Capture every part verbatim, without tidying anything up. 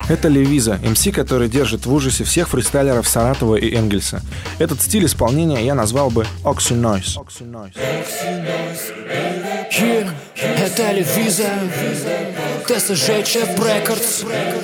Это Левиза, эм си, который держит в ужасе всех фристайлеров Саратова и Энгельса. Этот стиль исполнения я назвал бы Oxynoise. Yeah, это Левиза, тэ эс жэ Чеп Рекордс.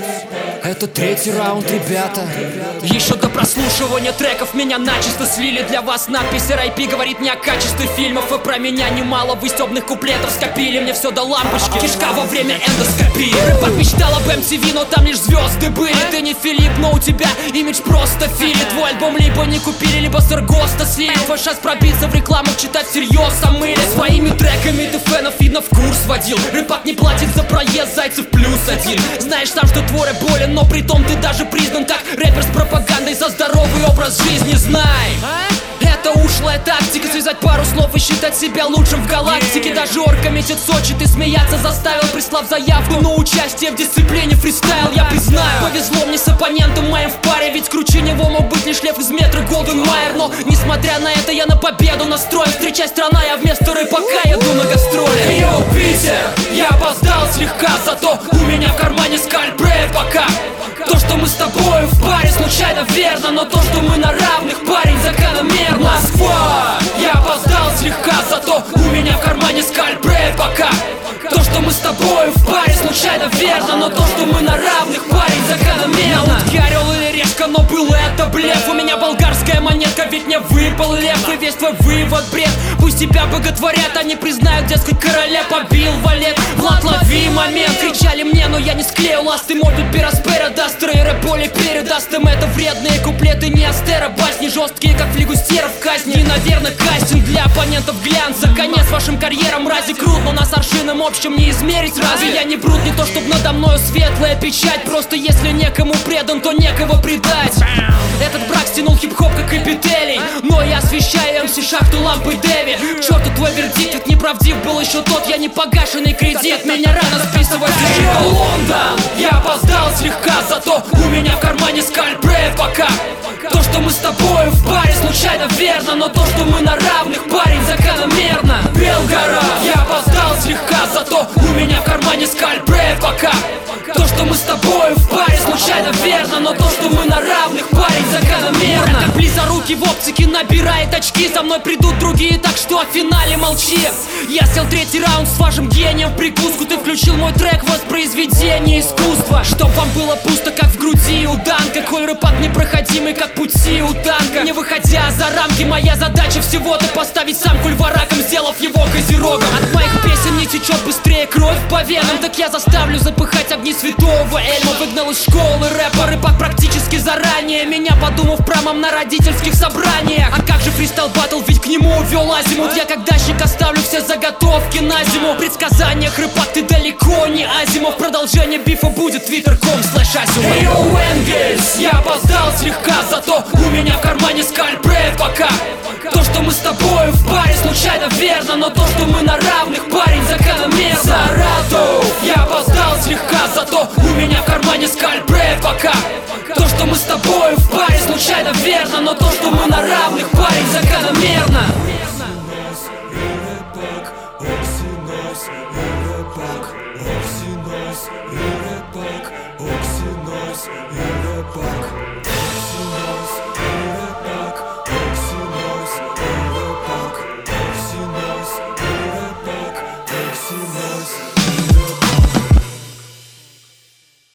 Это третий раунд, ребята. Еще до прослушивания треков меня начисто слили. Для вас надпись эр ай пи говорит не о качестве фильмов. И про меня немало выстебных куплетов скопили. Мне все до лампочки, кишка во время эндоскопии. Рэпак мечтал об эм ти ви, но там лишь звезды были. Ты не Филипп, но у тебя имидж просто фили. Твой альбом либо не купили, либо с Эргоста слили. Твой шанс пробиться в рекламу, читать всерьез омыли. Своими треками ты фенов видно в курс водил. Рэпак не платит за проезд, Зайцев плюс один. Знаешь сам, что твой рэп болен, но при том ты даже признан как рэпер с пропагандой за здоровый образ жизни. Знай, это ушлая тактика, связать пару слов и считать себя лучшим в галактике. Даже оргкомитет Сочи ты смеяться заставил, прислав заявку на участие в дисциплине фристайл. Я признаю, повезло мне с оппонентом моим в паре, ведь круче него мог быть лишь лев из метро Голден Майер. Но несмотря на это я на победу настроен. Встречай страна, я вместо рэпака еду на гастроли. Йоу, Питер, я опоздал слегка, зато у меня в кармане скальп рэпака. То, что мы с тобой в паре, случайно верно, но то, что мы на равных, парень, закономерно. Москва, я опоздал слегка, зато у меня в кармане скальп рэпака. То, что мы с тобой в паре, случайно верно, но то, что мы на равных, парень, закономерно. На утке орел или решка, но был это блеф. У меня болгарская монетка, ведь не выпал лев. И весь твой вывод бред. Пусть тебя боготворят, они признают, дескать, короля побил валет. Влад, лови момент, кричали мне, но я не склеил ласты. Мобиль пираспера, дастера и рэп-боли передаст им. Это вредные куплеты, не астера. Басни жесткие, как флигустеров в казни. И, наверное, кастинг для оппонентов глянца. Конец вашим карьерам, рази крут, но нас аршином общим не измерить. Разве я не брут, не то чтоб надо мною светлая печать. Просто если некому предан, то некого предать. Этот брак стянул хип-хоп как эпителий, но я освещаю эм си шахту лампой Дэви. К черту твой вердикт, ведь неправдив был еще тот. Я не погашенный кредит, меня рано списывать. Эй, Лондон, я опоздал слегка, зато у меня в кармане скальп рэпака. То, что мы с тобой в паре, случайно верно, но то, что мы на равных, парень, закономерно. Белгород, я опоздал слегка, зато у меня в кармане скальп рэпака. То, что мы с тобой в паре, случайно верно, но то, что мы на равных, парень, закономерно. Как близорукий в оптике набирает очки, за мной придут другие, так что о финале молчи. Я сел третий раунд с вашим гением в прикуску. Ты включил мой трек, воспроизведение искусства. Чтоб вам было пусто, как в груди у Данка. Коль рэпак непроходимый, как пути у танка. Не выходя за рамки, моя задача всего-то поставить самку льва раком, сделав его козерогом. От моих песен не течет быстрее кровь по венам, так я заставлю запыхать огни святого Эльма. Выгнал из школы рэпа рэпак практически заранее, меня подумав промом на родительских собраниях. А как же фристайл баттл, ведь к нему увел азимут. Я как дачник оставлю все заготовки на зиму. В предсказаниях рэпак ты далеко не Азимов. Продолжение бифа будет твиттер точка ком слэш азимов. Эй, йоу, Энгельс, я опоздал слегка, зато у меня в кармане скальп рэпака. То, что мы с тобой в паре, случайно верно, но то, что мы на равных, парень, закономерно. Саратов, я опоздал слегка, зато у меня в кармане скальп рэпака. То, что мы с